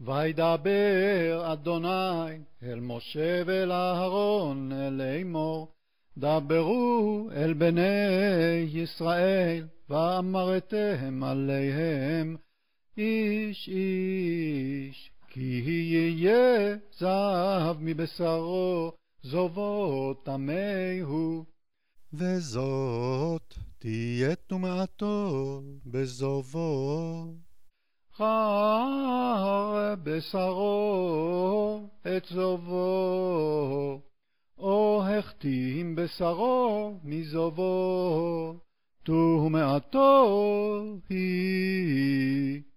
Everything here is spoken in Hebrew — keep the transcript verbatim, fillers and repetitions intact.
וידבר אדוני אל משה ואל אהרון לאמור, דברו אל בני ישראל, ואמרתם עליהם איש איש, כי יהיה זהב מבשרו, זובו טמאו. וזאת תהיה טומאתו בזובו. חר בשרו את זובו, או החתים בשרו מזובו, טומאתו היא.